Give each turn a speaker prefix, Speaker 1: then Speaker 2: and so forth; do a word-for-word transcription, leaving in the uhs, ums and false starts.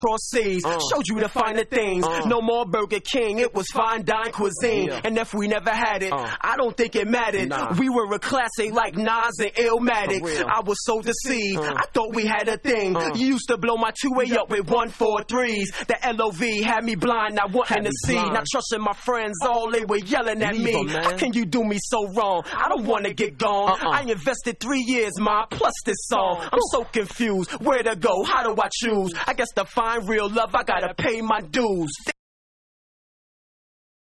Speaker 1: cross seas, uh, showed you the finer things. Uh, no more Burger King, it was fine dine cuisine. Yeah. And if we never had it, uh, I don't think it mattered. Nah. We were a classic like Nas and Illmatic. I was so deceived, uh, I thought we had a thing. Uh, you used to blow my two-way up with one four threes. The L O V had me blind, not wanting to see. Blind. Not trusting my friends, all they were yelling at Leave me. Em, How can you do me so wrong? I don't want to get gone. Uh-uh. I invested three years, ma, plus this song. I'm so confused. Where to go? How do I choose? I guess to find real love, I gotta pay my dues.